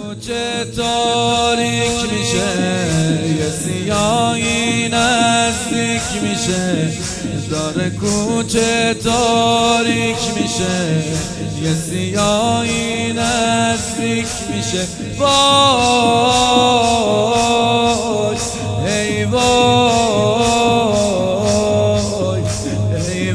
کوچه تاریک میشه، یه سیاهی نزدیک میشه. داره کوچه تاریک میشه، یه سیاهی نزدیک میشه. وای ای وای ای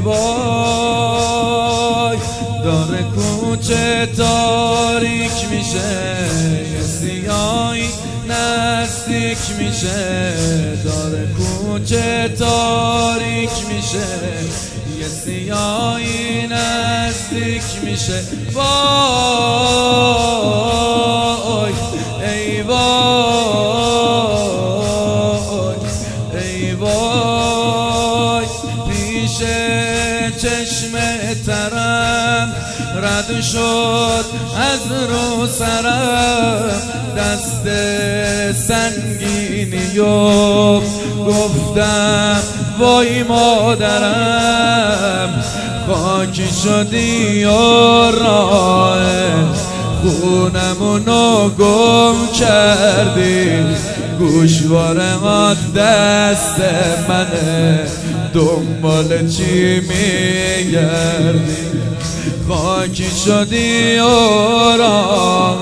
وای، داره کوچه تاریک میشه، یه سیاهی نزدیک میشه. داره کوچه تاریک میشه، یه سیاهی نزدیک میشه. وای ای وای ای وای، پیش چشم ترم رد شد از رو سرم دست سنگینی و گفتم وای مادرم، خاکی شدی و راه خونمونو گم کردی. گوشواره دست منه، دنبال چی میگردی؟ خاکی شدی و راه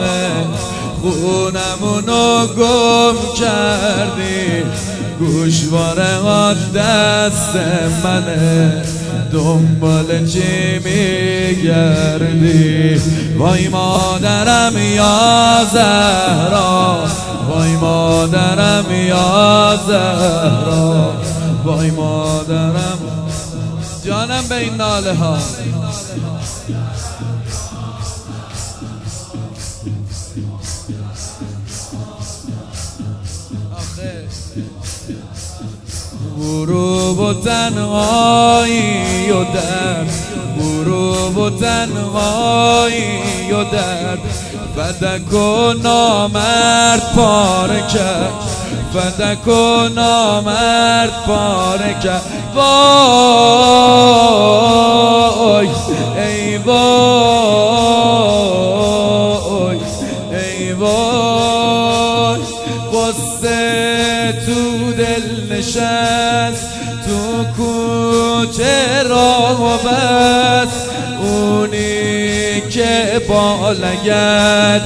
خونمونو گم کردی. گوشواره دست منه، دنبال چی میگردی؟ وای مادرم یا زهرا، وای مادرم یا زهرا، وای مادرم. جانم به این ناله ها. غروب و تنهایی و درد، غروب و تنهایی و درد، فدک و نامرد پاره کرد، فدک و نامرد پاره کرد. وای ای وای ای وای، قصه تو دل نشست، تو کوچه راه و بس. اونی که با لگد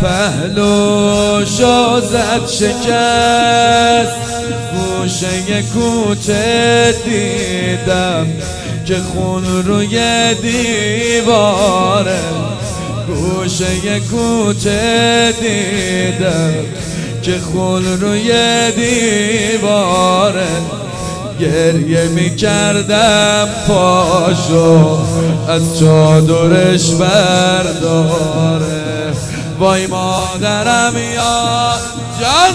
پهلوشو زد شکست. گوشه کوچه دیدم که خون روی دیواره، گوشه کوچه دیدم که خون روی دیواره. گریه میکردم پاشو از چادرش برداره. وای مادرم یا جان،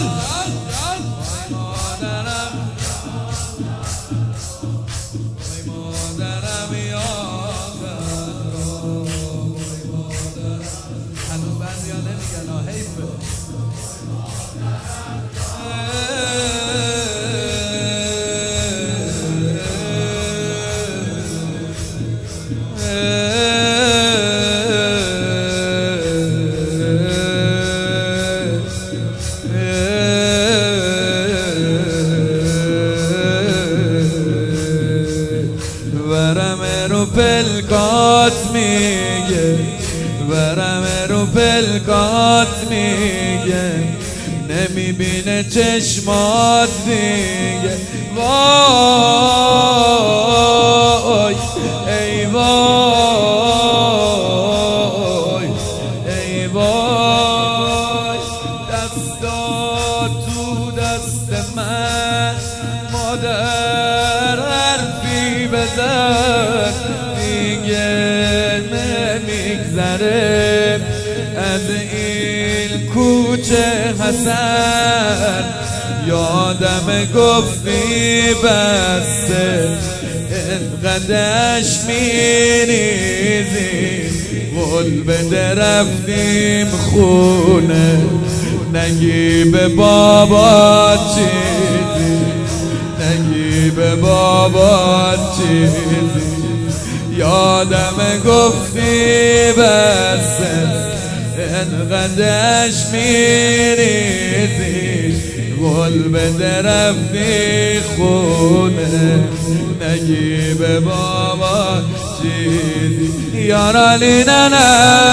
پلکات میگه، برم رو پلکات میگه، نمیبینه چشمات دیگه. وای ای وای ای وای، دستا تو دست من، مادر حرفی بزن دیگه نمیگذره از این کوچه حسن. یادم گفتی بسته اینقدرش میریزی، قول بده رفتیم خونه، نگی به بابا چیزی، نگی به بابا چیزی. یادم گفتی بسته انقدش میریزی گل به درفتی خونه نگی به بابا چیزی یارالی ننه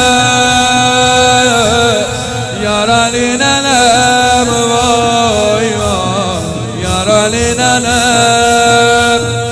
یارالی ننه وای وای یارالی ننه